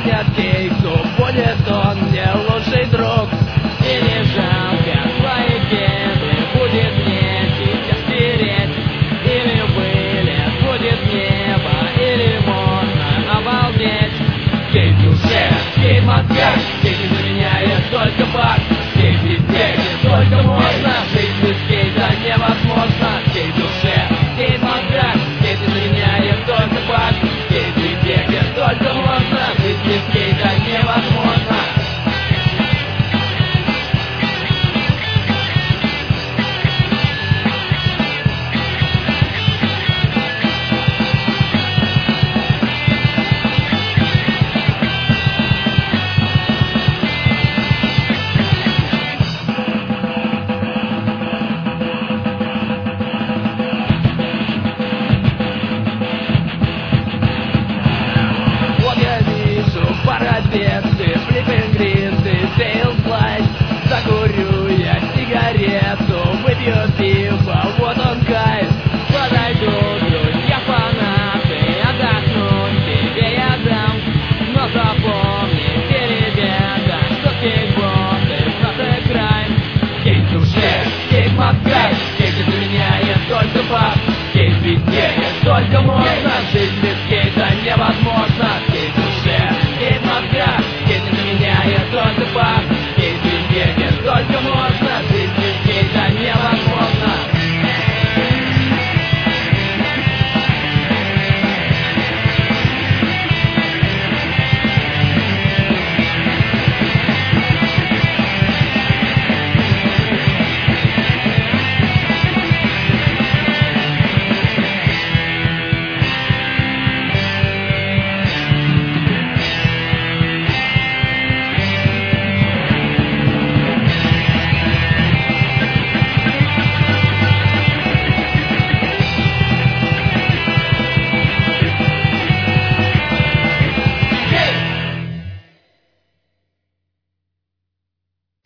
станет кейсу, будет он мне лучший друг. И не жалко свои кеды, будет мне сейчас переть. Или вылет, будет небо, или можно обалдеть. Кейт в душе, кейт в мозгах, кейт не заменяет только баг. Кейт везде, где только можно, жить без кейта невозможно. Кейт в душе,